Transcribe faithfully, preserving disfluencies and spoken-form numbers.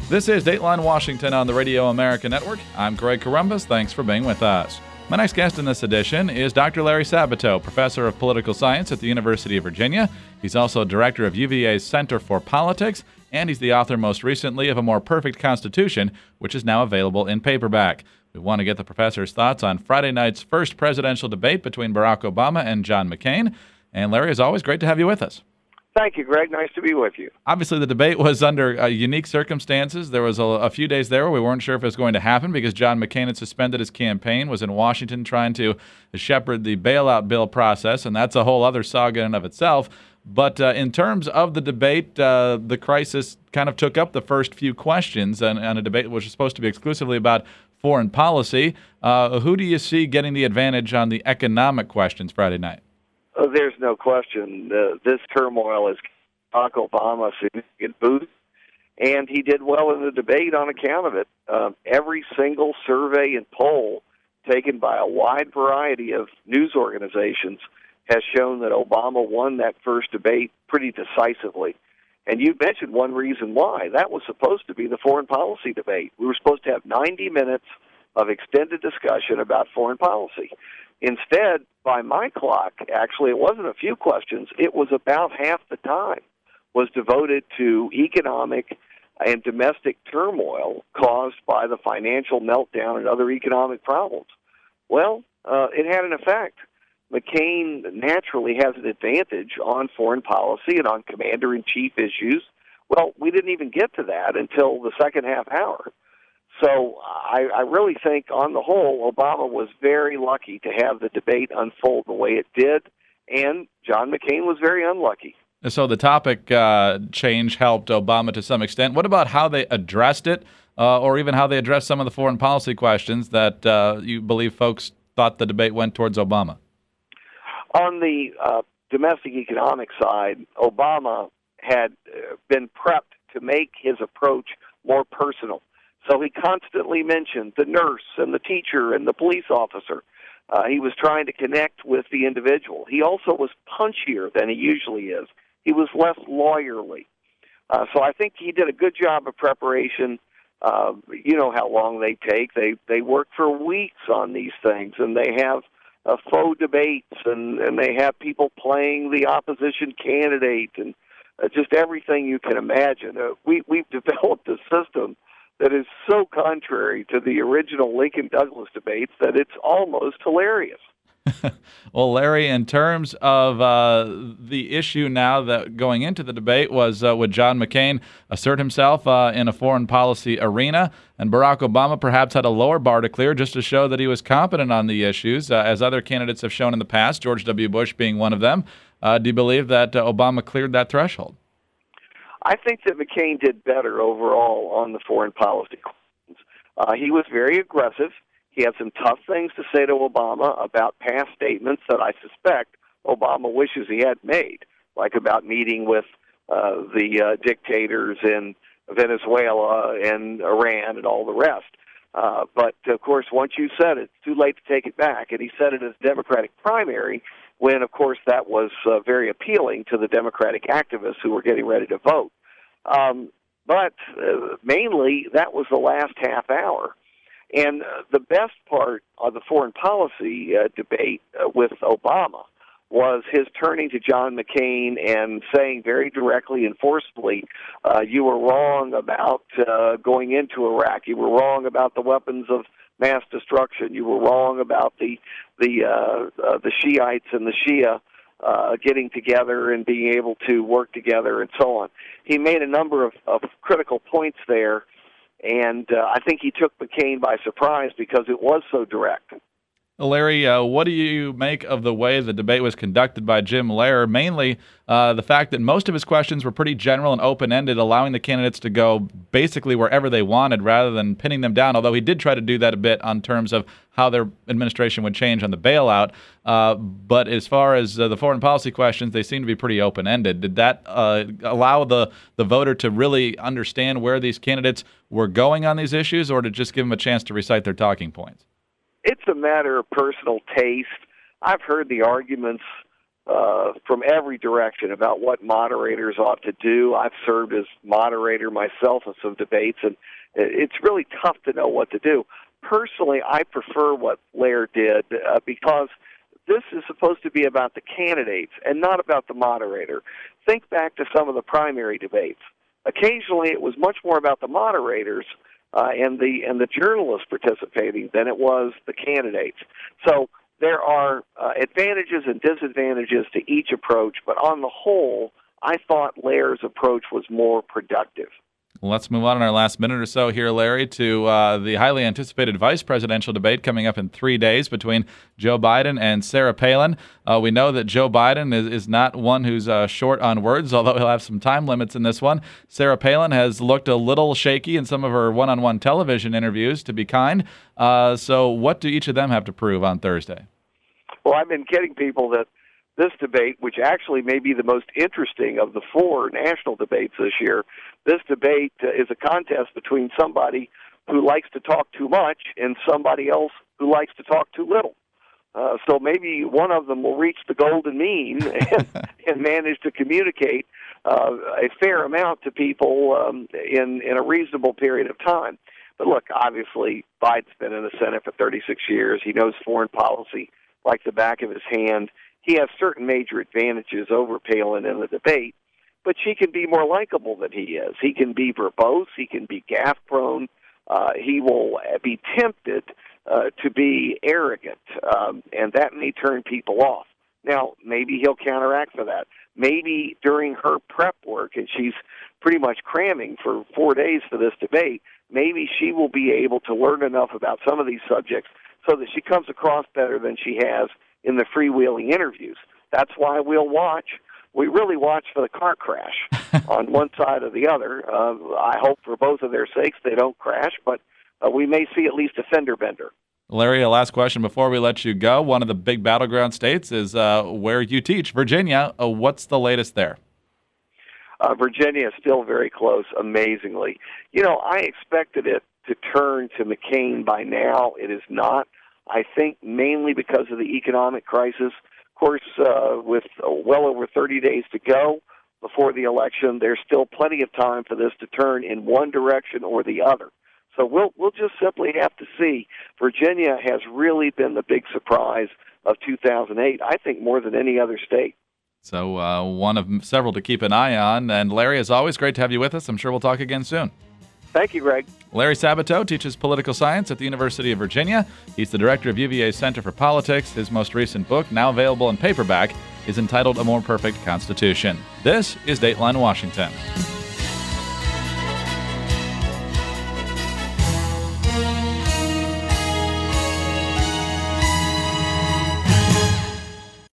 This is Dateline Washington on the Radio America Network. I'm Greg Corombos. Thanks for being with us. My next guest in this edition is Doctor Larry Sabato, professor of political science at the University of Virginia. He's also director of U V A's Center for Politics, and he's the author most recently of A More Perfect Constitution, which is now available in paperback. We want to get the professor's thoughts on Friday night's first presidential debate between Barack Obama and John McCain. And Larry, as always, great to have you with us. Thank you, Greg. Nice to be with you. Obviously, the debate was under uh, unique circumstances. There was a, a few days there where we weren't sure if it was going to happen because John McCain had suspended his campaign, was in Washington trying to shepherd the bailout bill process, and that's a whole other saga in and of itself. But uh, in terms of the debate, uh, the crisis kind of took up the first few questions on, on a debate which was supposed to be exclusively about foreign policy. Uh, who do you see getting the advantage on the economic questions Friday night? Oh, there's no question. Uh, this turmoil has given Barack Obama a significant boost, and he did well in the debate on account of it. Uh, every single survey and poll taken by a wide variety of news organizations has shown that Obama won that first debate pretty decisively. And you mentioned one reason why. That was supposed to be the foreign policy debate. We were supposed to have ninety minutes of extended discussion about foreign policy. Instead, by my clock, actually, it wasn't a few questions. It was about half the time was devoted to economic and domestic turmoil caused by the financial meltdown and other economic problems. Well, uh, it had an effect. McCain naturally has an advantage on foreign policy and on commander-in-chief issues. Well, we didn't even get to that until the second half hour. So I, I really think, on the whole, Obama was very lucky to have the debate unfold the way it did, and John McCain was very unlucky. So the topic uh, change helped Obama to some extent. What about how they addressed it, uh, or even how they addressed some of the foreign policy questions that uh, you believe folks thought the debate went towards Obama? On the uh, domestic economic side, Obama had been prepped to make his approach more personal. So he constantly mentioned the nurse and the teacher and the police officer. Uh, he was trying to connect with the individual. He also was punchier than he usually is. He was less lawyerly. Uh, so I think he did a good job of preparation. Uh, you know how long they take. They they work for weeks on these things, and they have uh, faux debates, and, and they have people playing the opposition candidate, and uh, just everything you can imagine. Uh, we, we've developed a system that is so contrary to the original Lincoln-Douglas debates that it's almost hilarious. Well, Larry, in terms of uh, the issue now that going into the debate was uh, would John McCain assert himself uh, in a foreign policy arena, and Barack Obama perhaps had a lower bar to clear just to show that he was competent on the issues, uh, as other candidates have shown in the past, George W. Bush being one of them. Uh, do you believe that uh, Obama cleared that threshold? I think that McCain did better overall on the foreign policy questions. Uh, he was very aggressive. He had some tough things to say to Obama about past statements that I suspect Obama wishes he had made, like about meeting with uh, the uh, dictators in Venezuela and Iran and all the rest. Uh, but, of course, once you said it, it's too late to take it back. And he said it as Democratic primary when, of course, that was uh, very appealing to the Democratic activists who were getting ready to vote. Um, but uh, mainly, that was the last half hour. And uh, the best part of the foreign policy uh, debate uh, with Obama was his turning to John McCain and saying very directly and forcefully, uh, you were wrong about uh, going into Iraq. You were wrong about the weapons of mass destruction. You were wrong about the the uh, uh, the Shiites and the Shia uh, getting together and being able to work together and so on. He made a number of, of critical points there, and uh, I think he took McCain by surprise because it was so direct. Larry, uh, what do you make of the way the debate was conducted by Jim Lehrer, mainly uh, the fact that most of his questions were pretty general and open-ended, allowing the candidates to go basically wherever they wanted rather than pinning them down, although he did try to do that a bit on terms of how their administration would change on the bailout. Uh, but as far as uh, the foreign policy questions, they seem to be pretty open-ended. Did that uh, allow the, the voter to really understand where these candidates were going on these issues, or to just give them a chance to recite their talking points? It's a matter of personal taste. I've heard the arguments uh, from every direction about what moderators ought to do. I've served as moderator myself in some debates, and it's really tough to know what to do. Personally, I prefer what Lair did uh, because this is supposed to be about the candidates and not about the moderator. Think back to some of the primary debates. Occasionally, it was much more about the moderators uh, and the and the journalists participating than it was the candidates. So there are uh, advantages and disadvantages to each approach, but on the whole, I thought Lair's approach was more productive. Well, let's move on in our last minute or so here, Larry, to uh, the highly anticipated vice presidential debate coming up in three days between Joe Biden and Sarah Palin. Uh, we know that Joe Biden is, is not one who's uh, short on words, although he'll have some time limits in this one. Sarah Palin has looked a little shaky in some of her one-on-one television interviews, to be kind. Uh, so what do each of them have to prove on Thursday? Well, I've been kidding people that this debate, which actually may be the most interesting of the four national debates this year, this debate uh, is a contest between somebody who likes to talk too much and somebody else who likes to talk too little. Uh, so maybe one of them will reach the golden mean and, and manage to communicate uh, a fair amount to people um, in, in a reasonable period of time. But look, obviously, Biden's been in the Senate for thirty-six years. He knows foreign policy like the back of his hand. He has certain major advantages over Palin in the debate, but she can be more likable than he is. He can be verbose. He can be gaffe-prone. Uh, he will be tempted uh, to be arrogant, um, and that may turn people off. Now, maybe he'll counteract for that. Maybe during her prep work, and she's pretty much cramming for four days for this debate, maybe she will be able to learn enough about some of these subjects so that she comes across better than she has in the freewheeling interviews. That's why we'll watch. We really watch for the car crash on one side or the other. Uh, I hope for both of their sakes they don't crash, but uh, we may see at least a fender bender. Larry, a last question before we let you go. One of the big battleground states is uh, where you teach, Virginia. Uh, what's the latest there? Uh, Virginia is still very close, amazingly. You know, I expected it to turn to McCain by now. It is not. I think mainly because of the economic crisis. Of course, uh, with uh, well over thirty days to go before the election, there's still plenty of time for this to turn in one direction or the other. So we'll we'll just simply have to see. Virginia has really been the big surprise of two thousand eight, I think more than any other state. So uh, one of several to keep an eye on. And Larry, as always, great to have you with us. I'm sure we'll talk again soon. Thank you, Greg. Larry Sabato teaches political science at the University of Virginia. He's the director of U V A's Center for Politics. His most recent book, now available in paperback, is entitled A More Perfect Constitution. This is Dateline Washington.